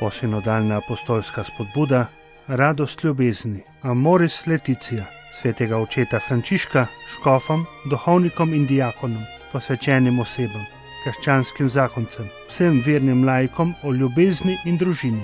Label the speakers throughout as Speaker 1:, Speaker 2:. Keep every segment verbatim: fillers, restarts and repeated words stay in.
Speaker 1: novosinodalna apostolska spodbuda, radost ljubezni, Amoris Laetitia, svetega očeta Frančiška, škofom, duhovnikom in diakonom, posvečenim osebam, krščanskim zakoncem, vsem vernim laikom o ljubezni in družini.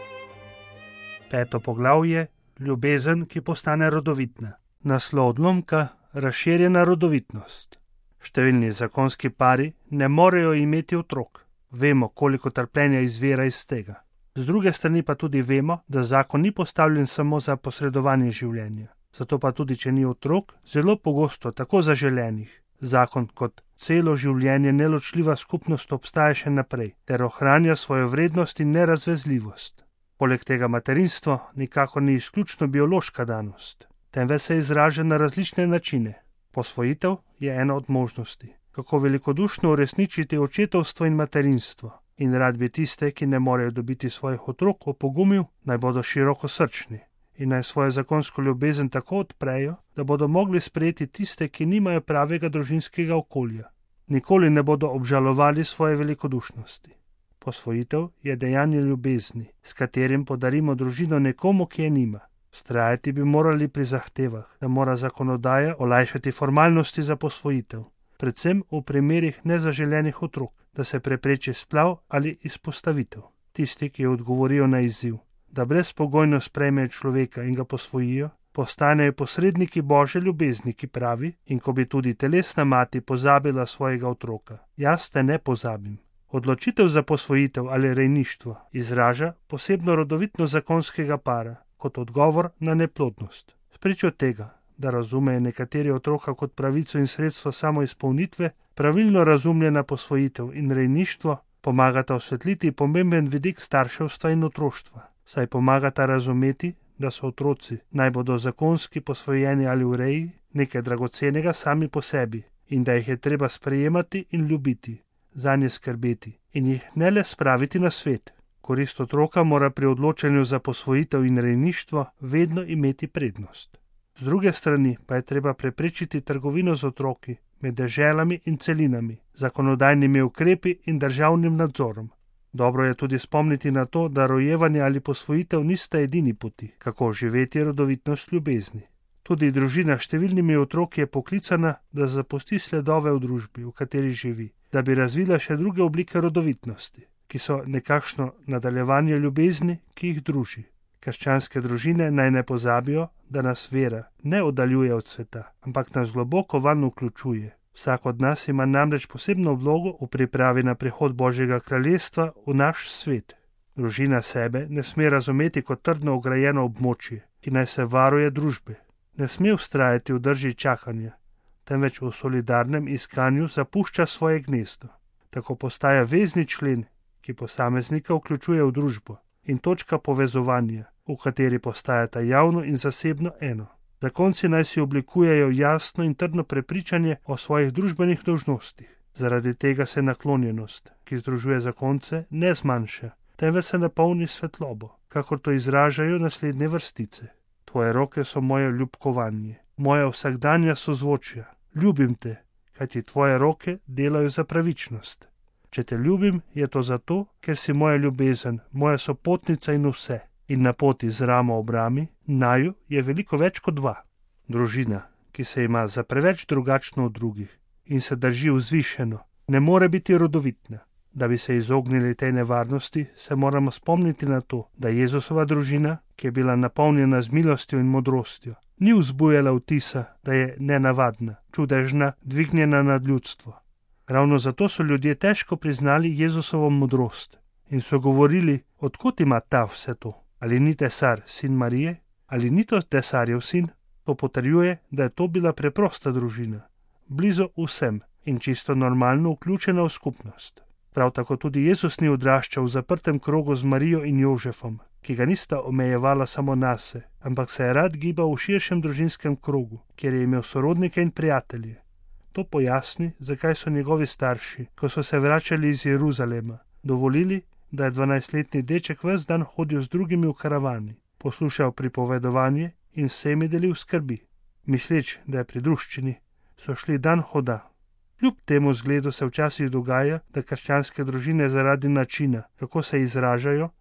Speaker 1: Peto poglavje, ljubezen, ki postane rodovitna. Naslov odlomka, razširjena rodovitnost. Številni zakonski pari ne morejo imeti otrok. Vemo, koliko trpljenja izvira iz tega. Z druge strani pa tudi vemo, da zakon ni postavljen samo za posredovanje življenja. Zato pa tudi, če ni otrok, zelo pogosto tako zaželenih. Zakon kot celo življenje neločljiva skupnost obstaja še naprej, ter ohranja svojo vrednost in nerazvezljivost. Poleg tega materinstvo nikakor ni izključno biološka danost, temveč se izraža na različne načine. Posvojitev je ena od možnosti, kako velikodušno uresničiti očetovstvo in materinstvo. In rad bi tiste, ki ne morejo dobiti svojih otrok, opogumil, naj bodo širokosrčni in naj svojo zakonsko ljubezen tako odprejo, da bodo mogli sprejeti tiste, ki nimajo pravega družinskega okolja. Nikoli ne bodo obžalovali svoje velikodušnosti. Posvojitev je dejanje ljubezni, s katerim podarimo družino nekomu, ki je nima. Vztrajati bi morali pri zahtevah, da mora zakonodaja olajšati formalnosti za posvojitev, predvsem v primerih nezaželenih otrok, da se prepreči splav ali izpostavitev. Tisti, ki odgovorijo na izziv, da brezpogojno sprejmejo človeka in ga posvojijo, postanejo posredniki Božje ljubezni, ki pravi: in ko bi tudi telesna mati pozabila svojega otroka, jaz te ne pozabim. Odločitev za posvojitev ali rejništvo izraža posebno rodovitnost zakonskega para kot odgovor na neplodnost. Spričo tega, da razumejo nekateri otroka kot pravico in sredstvo samoizpolnitve, pravilno razumljena posvojitev in rejništvo pomagata osvetliti pomemben vidik starševstva in otroštva, saj pomagata razumeti, da so otroci, naj bodo zakonski, posvojeni ali v reji, nekaj dragocenega sami po sebi in da jih je treba sprejemati in ljubiti, zanje skrbeti in jih ne le spraviti na svet. Korist otroka mora pri odločanju za posvojitev in rejništvo vedno imeti prednost. Z druge strani pa je treba preprečiti trgovino z otroki med deželami in celinami, zakonodajnimi ukrepi in državnim nadzorom. Dobro je tudi spomniti na to, da rojevanje ali posvojitev nista edini poti, kako živeti rodovitnost ljubezni. Tudi družina s številnimi otroki je poklicana, da zapusti sledove v družbi, v kateri živi, da bi razvila še druge oblike rodovitnosti, ki so nekakšno nadaljevanje ljubezni, ki jih druži. Krščanske družine naj ne pozabijo, da nas vera ne oddaljuje od sveta, ampak nas globoko vanj vključuje. Vsak od nas ima namreč posebno vlogo v pripravi na prihod Božjega kraljestva v naš svet. Družina sebe ne sme razumeti kot trdno ograjeno območje, ki naj se varuje družbe. Ne sme vztrajati v drži čakanja, temveč v solidarnem iskanju zapušča svoje gnezdo. Tako postaja vezni člen, ki posameznika vključuje v družbo, in točka povezovanja, v kateri postajata javno in zasebno eno. Zakonci naj si oblikujejo jasno in trdno prepričanje o svojih družbenih dolžnostih. Zaradi tega se naklonjenost, ki združuje zakonce, ne zmanjša, temveč se napolni svetlobo, kakor to izražajo naslednje vrstice. Tvoje roke so moje ljubkovanje, moja vsakdanja sozvočja. Ljubim te, kajti tvoje roke delajo za pravičnost. Če te ljubim, je to zato, ker si moja ljubezen, moja sopotnica in vse. In na poti z ramo ob rami, naju je veliko več kot dva. Družina, ki se ima za preveč drugačno od drugih in se drži vzvišeno, ne more biti rodovitna. Da bi se izognili tej nevarnosti, se moramo spomniti na to, da Jezusova družina, ki je bila napolnjena z milostjo in modrostjo, ni vzbujala vtisa, da je nenavadna, čudežna, dvignjena nad ljudstvo. Ravno zato so ljudje težko priznali Jezusovo modrost in so govorili, odkot ima ta vse to? Ali ni tesar sin Marije? Ali ni to tesarjev sin? To potrjuje, da je to bila preprosta družina, blizu vsem in čisto normalno vključena v skupnost. Prav tako tudi Jezus ni odraščal v zaprtem krogu z Marijo in Jožefom, ki ga nista omejevala samo nase, ampak se je rad gibal v širšem družinskem krogu, kjer je imel sorodnike in prijatelje. To pojasni, zakaj so njegovi starši, ko so se vračali iz Jeruzalema, dovolili, da je dvanajstletni deček ves dan hodil z drugimi v karavani, poslušal pripovedovanje in vsemi delil skrbi. Misleč, da je pri druščini, so šli dan hoda. Kljub temu zgledu se včasih dogaja, da krščanske družine zaradi načina, kako se izražajo,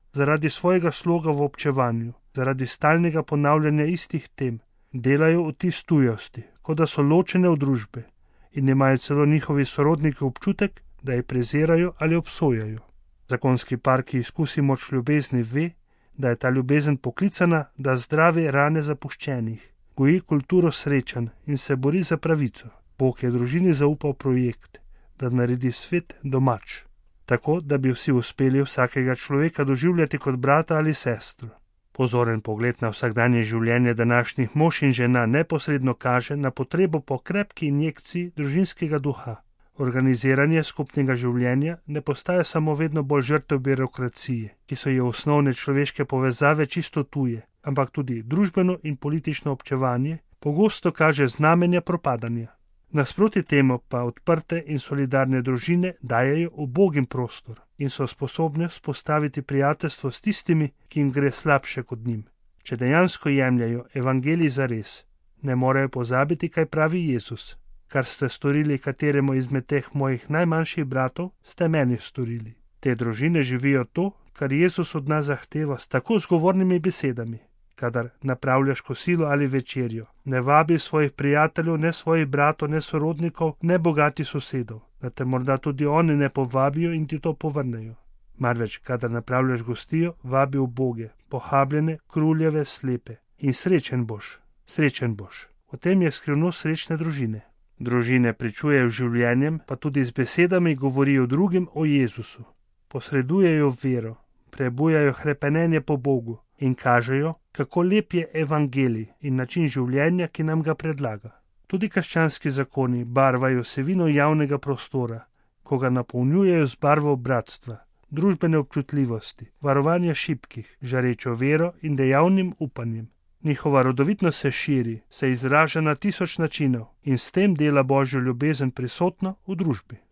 Speaker 1: zaradi svojega sloga v občevanju, zaradi stalnega ponavljanja istih tem, delajo vtis tujosti, kot da so ločene od družbe in imajo celo njihovi sorodniki občutek, da je prezirajo ali obsojajo. Zakonski par, ki izkusi moč ljubezni, ve, da je ta ljubezen poklicana, da zdravi rane zapuščenih, goji kulturo srečanj in se bori za pravico. Bog je družini zaupal projekt, da naredi svet domač, tako da bi vsi uspeli vsakega človeka doživljati kot brata ali sestro. Pozoren pogled na vsakdanje življenje današnjih mož in žena neposredno kaže na potrebo po krepki injekciji družinskega duha. Organiziranje skupnega življenja ne postaja samo vedno bolj žrtev birokracije, ki so ji osnovne človeške povezave čisto tuje, ampak tudi družbeno in politično občevanje pogosto kaže znamenja propadanja. Nasproti temu pa odprte in solidarne družine dajejo ubogim prostor in so sposobne vzpostaviti prijateljstvo s tistimi, ki jim gre slabše kot njim. Če dejansko jemljajo evangelij zares, ne morejo pozabiti, kaj pravi Jezus. Kar ste storili kateremu izmed teh mojih najmanjših bratov, ste meni storili. Te družine živijo to, kar Jezus od nas zahteva s tako zgovornimi besedami. Kadar napravljaš kosilo ali večerjo, ne vabi svojih prijateljev, ne svojih bratov, ne sorodnikov, ne bogati sosedov, da te morda tudi oni ne povabijo in ti to povrnejo. Marveč, kadar napravljaš gostijo, vabi uboge, pohabljene, kruljeve, slepe. In srečen boš, srečen boš. O tem je skrivnost srečne družine. Družine pričujejo življenjem, pa tudi z besedami govorijo drugim o Jezusu. Posredujejo vero, prebujajo hrepenenje po Bogu in kažejo, kako lep je evangelij in način življenja, ki nam ga predlaga. Tudi krščanski zakoni barvajo vsebino javnega prostora, ko ga napolnjujejo z barvo bratstva, družbene občutljivosti, varovanja šibkih, žarečo vero in dejavnim upanjem. Njihova rodovitnost se širi, se izraža na tisoč načinov in s tem dela Božjo ljubezen prisotno v družbi.